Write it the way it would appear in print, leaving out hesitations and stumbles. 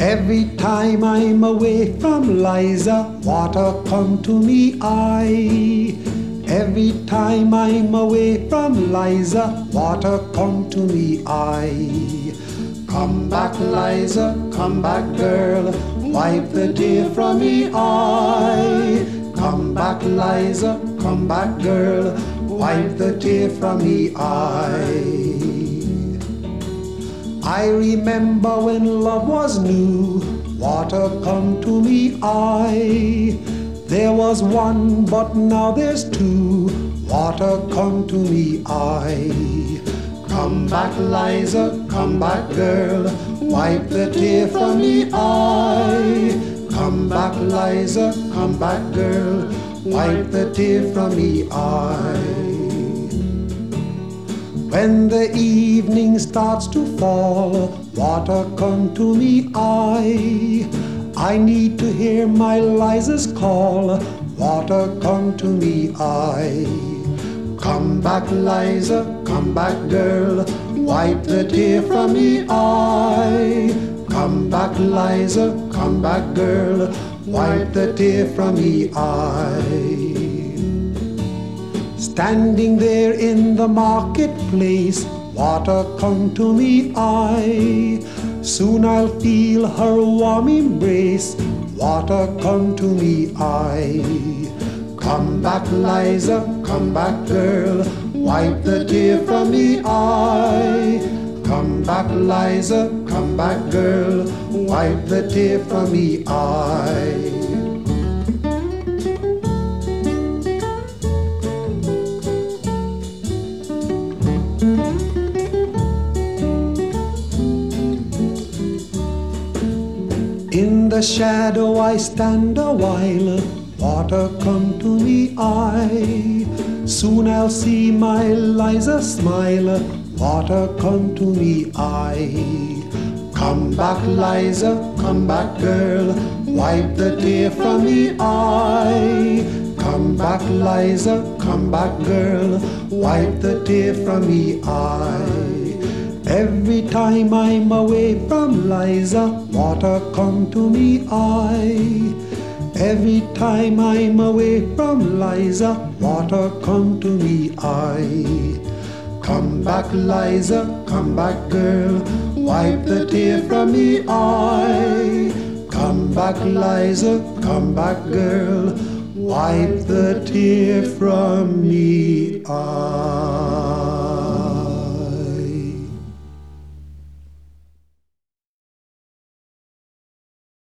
Every time I'm away from Liza, water come to me eye. Every time I'm away from Liza, water come to me eye. Come back, Liza, come back, girl, wipe the tear from me eye. Come back, Liza, come back, girl, wipe the tear from me eye. I remember when love was new, water come to me eye. There was one, but now there's two, water come to me eye. Come back, Liza, come back, girl, wipe the tear from me eye. Come back, Liza, come back, girl, wipe the tear from me eye. When the evening starts to fall, water come to me eye. I need to hear my Liza's call, water come to me eye. Come back, Liza, come back, girl, wipe the tear from me eye. Come back, Liza, come back, girl, wipe the tear from me eye. Standing there in the marketplace, water come to me eye. Soon I'll feel her warm embrace, water come to me eye. Come back, Liza, come back, girl, wipe the tear from me eye. Come back, Liza, come back, girl, wipe the tear from me eye. In the shadow I stand a while, water come to me eye. Soon I'll see my Liza smile, water come to me eye. Come back, Liza, come back, girl, wipe the tear from me eye. Come back, Liza, come back, girl, wipe the tear from me eye. Every time I'm away from Liza, water come to me eye. Every time I'm away from Liza, water come to me eye. Come back, Liza, come back, girl, wipe the tear from me eye. Come back, Liza, come back, girl, wipe the tear from me eye.